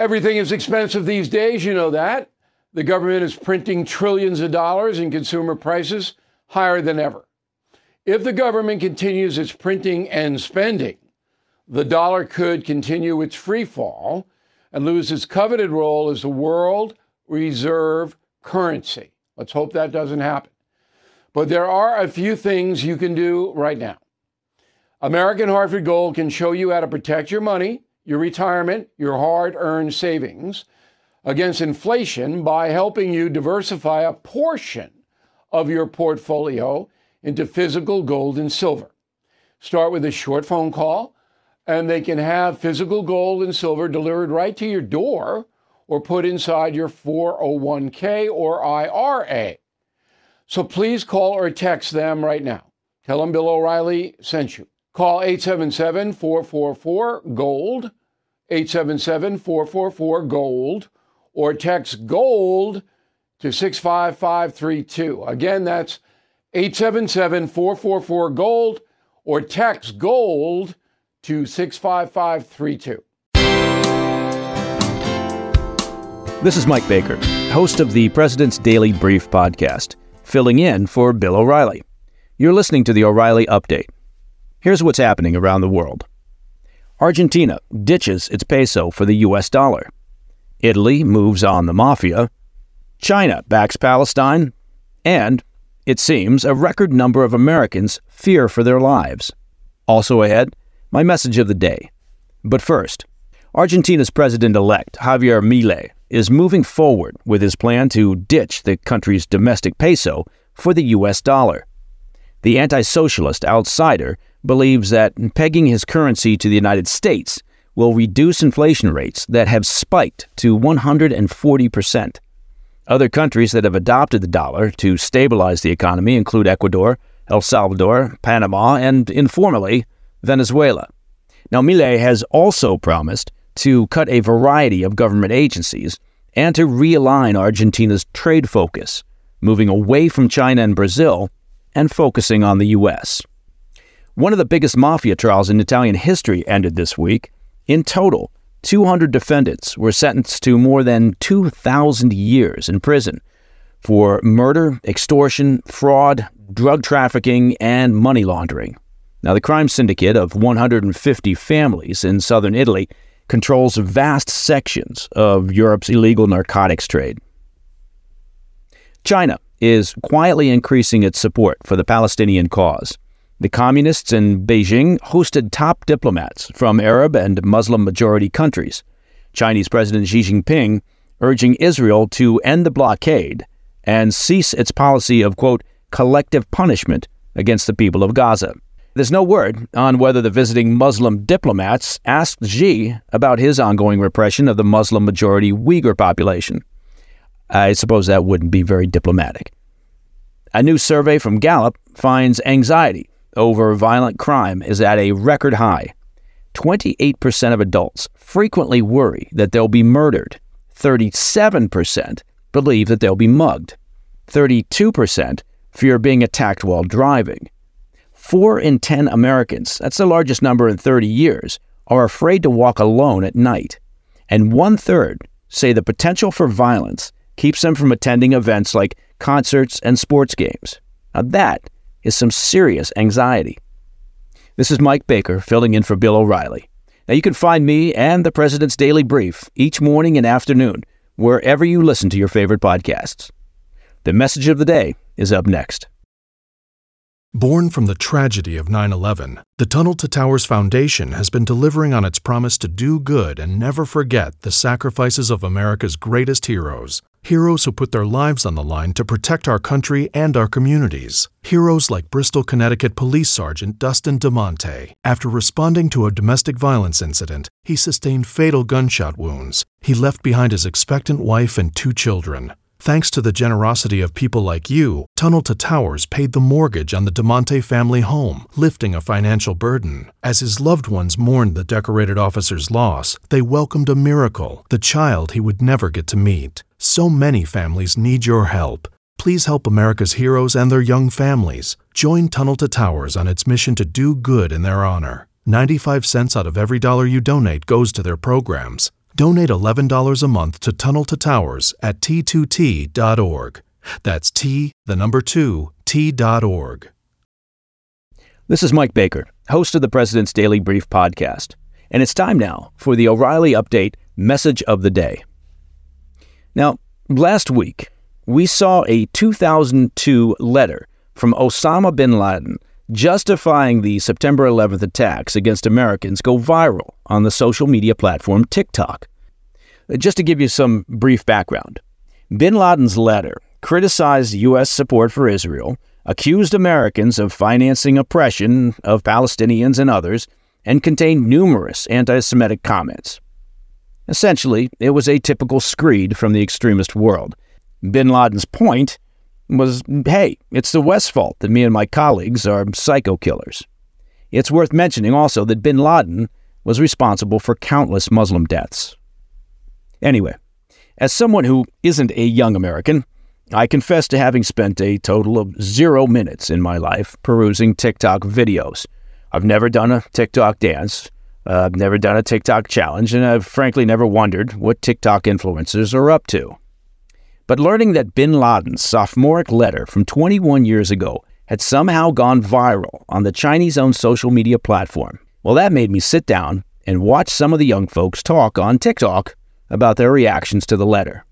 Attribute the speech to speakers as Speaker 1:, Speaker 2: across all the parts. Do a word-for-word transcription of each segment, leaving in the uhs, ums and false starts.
Speaker 1: Everything is expensive these days, you know that. The government is printing trillions of dollars and consumer prices higher than ever. If the government continues its printing and spending, the dollar could continue its free fall and lose its coveted role as the world reserve currency. Let's hope that doesn't happen. But there are a few things you can do right now. American Hartford Gold can show you how to protect your money, your retirement, your hard-earned savings against inflation by helping you diversify a portion of your portfolio into physical gold and silver. Start with a short phone call, and they can have physical gold and silver delivered right to your door or put inside your four oh one k or I R A. So please call or text them right now. Tell them Bill O'Reilly sent you. Call eight seven seven, four four four, GOLD, eight seven seven, four four four, GOLD, or text GOLD to six five five three two. Again, that's eight seven seven, four four four, GOLD, or text GOLD to six five five three two.
Speaker 2: This is Mike Baker, host of the President's Daily Brief podcast, filling in for Bill O'Reilly. You're listening to the O'Reilly Update. Here's what's happening around the world. Argentina ditches its peso for the U S dollar. Italy moves on the mafia. China backs Palestine. And, it seems, a record number of Americans fear for their lives. Also ahead, my message of the day. But first, Argentina's president-elect, Javier Milei, is moving forward with his plan to ditch the country's domestic peso for the U S dollar. The anti-socialist outsider believes that pegging his currency to the United States will reduce inflation rates that have spiked to one hundred forty percent. Other countries that have adopted the dollar to stabilize the economy include Ecuador, El Salvador, Panama, and, informally, Venezuela. Now, Milei has also promised to cut a variety of government agencies and to realign Argentina's trade focus, moving away from China and Brazil and focusing on the U S. One of the biggest mafia trials in Italian history ended this week. In total, two hundred defendants were sentenced to more than two thousand years in prison for murder, extortion, fraud, drug trafficking, and money laundering. Now, the crime syndicate of one hundred fifty families in southern Italy controls vast sections of Europe's illegal narcotics trade. China is quietly increasing its support for the Palestinian cause. The communists in Beijing hosted top diplomats from Arab and Muslim-majority countries. Chinese President Xi Jinping urging Israel to end the blockade and cease its policy of, quote, collective punishment against the people of Gaza. There's no word on whether the visiting Muslim diplomats asked Xi about his ongoing repression of the Muslim-majority Uyghur population. I suppose that wouldn't be very diplomatic. A new survey from Gallup finds anxiety over violent crime is at a record high. twenty-eight percent of adults frequently worry that they'll be murdered. thirty-seven percent believe that they'll be mugged. thirty-two percent fear being attacked while driving. Four in ten Americans, that's the largest number in thirty years, are afraid to walk alone at night. And one-third say the potential for violence keeps them from attending events like concerts and sports games. Now that is some serious anxiety. This is Mike Baker filling in for Bill O'Reilly. Now you can find me and the President's Daily Brief each morning and afternoon wherever you listen to your favorite podcasts. The message of the day is up next.
Speaker 3: Born from the tragedy of nine eleven, the Tunnel to Towers Foundation has been delivering on its promise to do good and never forget the sacrifices of America's greatest heroes. Heroes who put their lives on the line to protect our country and our communities. Heroes like Bristol, Connecticut Police Sergeant Dustin DeMonte. After responding to a domestic violence incident, he sustained fatal gunshot wounds. He left behind his expectant wife and two children. Thanks to the generosity of people like you, Tunnel to Towers paid the mortgage on the DeMonte family home, lifting a financial burden. As his loved ones mourned the decorated officer's loss, they welcomed a miracle, the child he would never get to meet. So many families need your help. Please help America's heroes and their young families. Join Tunnel to Towers on its mission to do good in their honor. ninety-five cents out of every dollar you donate goes to their programs. Donate eleven dollars a month to Tunnel to Towers at T two T dot org. That's T, the number two, T dot org.
Speaker 2: This is Mike Baker, host of the President's Daily Brief podcast, and it's time now for the O'Reilly Update Message of the Day. Now, last week, we saw a two thousand two letter from Osama bin Laden justifying the September eleventh attacks against Americans go viral on the social media platform TikTok. Just to give you some brief background, bin Laden's letter criticized U S support for Israel, accused Americans of financing oppression of Palestinians and others, and contained numerous anti-Semitic comments. Essentially, it was a typical screed from the extremist world. Bin Laden's point was, hey, it's the West's fault that me and my colleagues are psycho killers. It's worth mentioning also that bin Laden was responsible for countless Muslim deaths. Anyway, as someone who isn't a young American, I confess to having spent a total of zero minutes in my life perusing TikTok videos. I've never done a TikTok dance, uh, I've never done a TikTok challenge, and I've frankly never wondered what TikTok influencers are up to. But learning that bin Laden's sophomoric letter from twenty-one years ago had somehow gone viral on the Chinese-owned social media platform, well, that made me sit down and watch some of the young folks talk on TikTok about their reactions to the letter.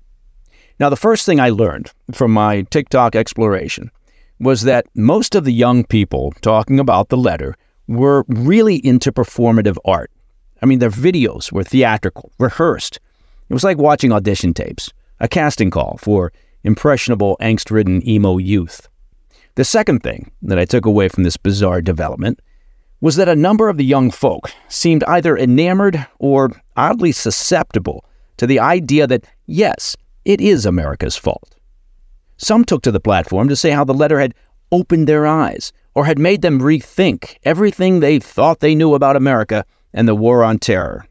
Speaker 2: Now, the first thing I learned from my TikTok exploration was that most of the young people talking about the letter were really into performative art. I mean, their videos were theatrical, rehearsed. It was like watching audition tapes, a casting call for impressionable, angst-ridden emo youth. The second thing that I took away from this bizarre development was that a number of the young folk seemed either enamored or oddly susceptible to the idea that, yes, it is America's fault. Some took to the platform to say how the letter had opened their eyes or had made them rethink everything they thought they knew about America and the war on terror.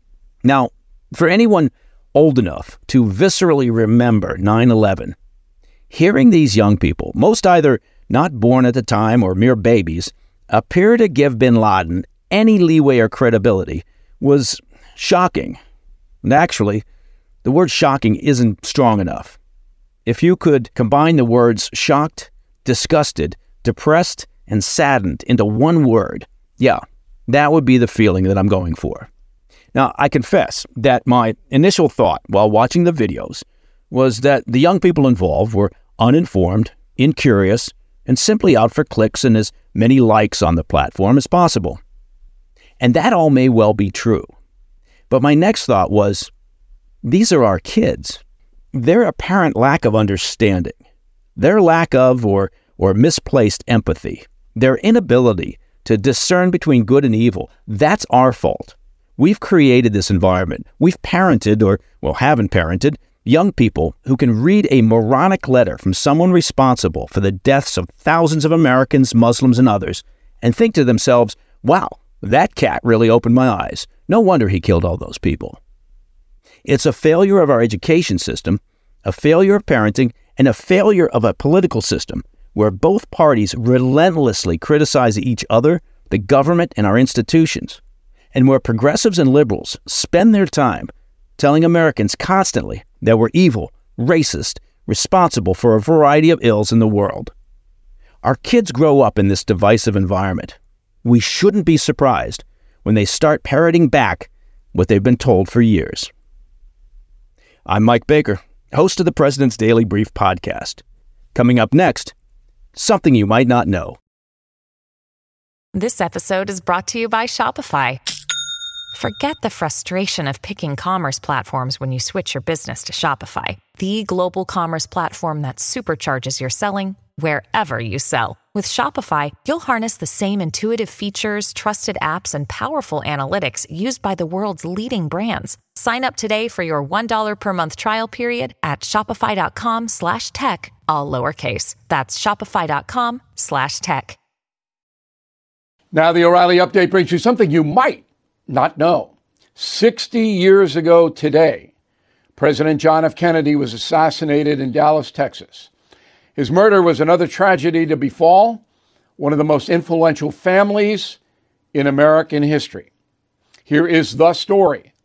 Speaker 2: Now, for anyone old enough to viscerally remember nine eleven, hearing these young people, most either not born at the time or mere babies, appear to give bin Laden any leeway or credibility was shocking. And actually, the word shocking isn't strong enough. If you could combine the words shocked, disgusted, depressed, and saddened into one word, yeah, that would be the feeling that I'm going for. Now, I confess that my initial thought while watching the videos was that the young people involved were uninformed, incurious, and simply out for clicks and as many likes on the platform as possible. And that all may well be true. But my next thought was, these are our kids. Their apparent lack of understanding, their lack of or, or misplaced empathy, their inability to discern between good and evil, that's our fault. We've created this environment. We've parented, or, well, haven't parented, young people who can read a moronic letter from someone responsible for the deaths of thousands of Americans, Muslims, and others, and think to themselves, wow, that cat really opened my eyes. No wonder he killed all those people. It's a failure of our education system, a failure of parenting, and a failure of a political system where both parties relentlessly criticize each other, the government, and our institutions, and where progressives and liberals spend their time telling Americans constantly that we're evil, racist, responsible for a variety of ills in the world. Our kids grow up in this divisive environment. We shouldn't be surprised when they start parroting back what they've been told for years. I'm Mike Baker, host of the President's Daily Brief podcast. Coming up next, something you might not know.
Speaker 4: This episode is brought to you by Shopify. Forget the frustration of picking commerce platforms when you switch your business to Shopify, the global commerce platform that supercharges your selling wherever you sell. With Shopify, you'll harness the same intuitive features, trusted apps, and powerful analytics used by the world's leading brands. Sign up today for your one dollar per month trial period at shopify.com slash tech, all lowercase. That's shopify.com slash tech.
Speaker 1: Now the O'Reilly Update brings you something you might not know. sixty years ago today, President John F. Kennedy was assassinated in Dallas, Texas. His murder was another tragedy to befall one of the most influential families in American history. Here is the story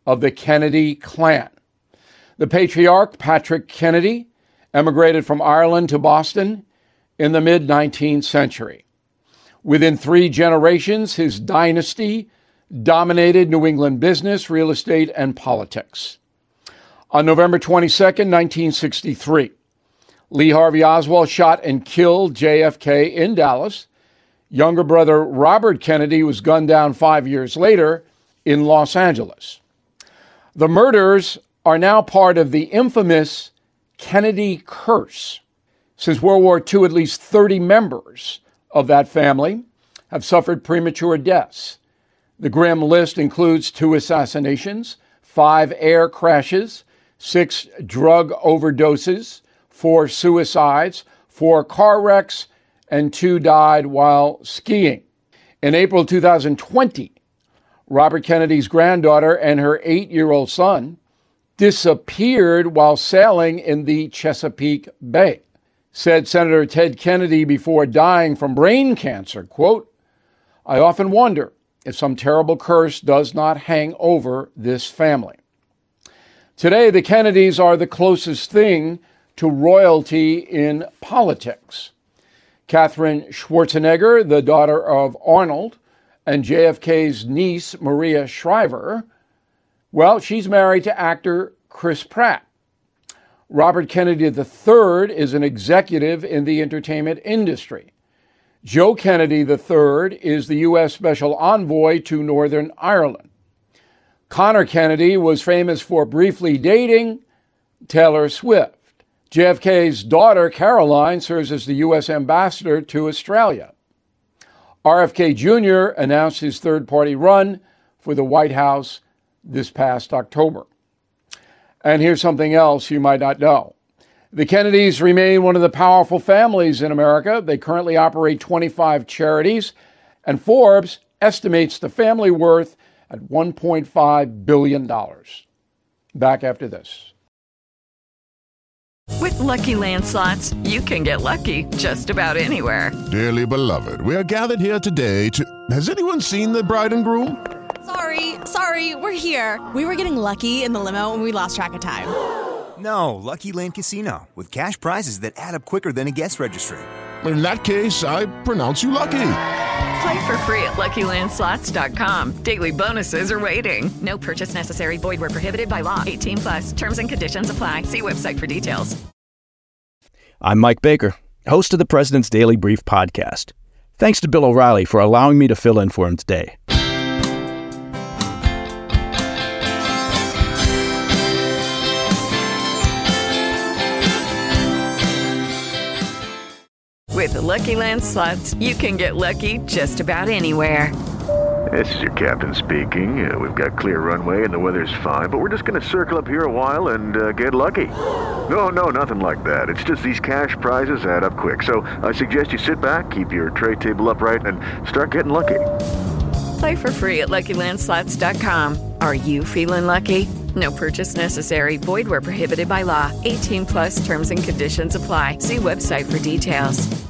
Speaker 1: of the Kennedy clan. The patriarch, Patrick Kennedy, emigrated from Ireland to Boston in the mid-nineteenth century. Within three generations, his dynasty dominated New England business, real estate, and politics. On November twenty-second, nineteen sixty-three, Lee Harvey Oswald shot and killed J F K in Dallas. Younger brother Robert Kennedy was gunned down five years later in Los Angeles. The murders are now part of the infamous Kennedy curse. Since World War Two, at least thirty members of that family have suffered premature deaths. The grim list includes two assassinations, five air crashes, six drug overdoses, four suicides, four car wrecks, and two died while skiing. In April two thousand twenty, Robert Kennedy's granddaughter and her eight-year-old son disappeared while sailing in the Chesapeake Bay. Said Senator Ted Kennedy before dying from brain cancer, quote, "I often wonder if some terrible curse does not hang over this family." Today, the Kennedys are the closest thing to royalty in politics. Katherine Schwarzenegger, the daughter of Arnold, and J F K's niece, Maria Shriver, well, she's married to actor Chris Pratt. Robert Kennedy the third is an executive in the entertainment industry. Joe Kennedy the third is the U S Special Envoy to Northern Ireland. Connor Kennedy was famous for briefly dating Taylor Swift. J F K's daughter, Caroline, serves as the U S ambassador to Australia. R F K Junior announced his third-party run for the White House this past October. And here's something else you might not know. The Kennedys remain one of the powerful families in America. They currently operate twenty-five charities, and Forbes estimates the family worth at one point five billion dollars. Back after this.
Speaker 5: With Lucky Land Slots, you can get lucky just about anywhere.
Speaker 6: Dearly beloved, we are gathered here today to... Has anyone seen the bride and groom?
Speaker 7: Sorry, sorry, we're here. We were getting lucky in the limo and we lost track of time.
Speaker 8: No, Lucky Land Casino, with cash prizes that add up quicker than a guest registry.
Speaker 6: In that case, I pronounce you lucky.
Speaker 5: Play for free at Lucky Land Slots dot com. Daily bonuses are waiting. No purchase necessary. Void where prohibited by law. eighteen plus. Terms and conditions apply. See website for details.
Speaker 2: I'm Mike Baker, host of the President's Daily Brief podcast. Thanks to Bill O'Reilly for allowing me to fill in for him today.
Speaker 5: With the Lucky Land Slots, you can get lucky just about anywhere.
Speaker 9: This is your captain speaking. Uh, we've got clear runway and the weather's fine, but we're just going to circle up here a while and uh, get lucky. No, no, nothing like that. It's just these cash prizes add up quick. So I suggest you sit back, keep your tray table upright, and start getting lucky.
Speaker 5: Play for free at Lucky Land Slots dot com. Are you feeling lucky? No purchase necessary. Void where prohibited by law. eighteen plus terms and conditions apply. See website for details.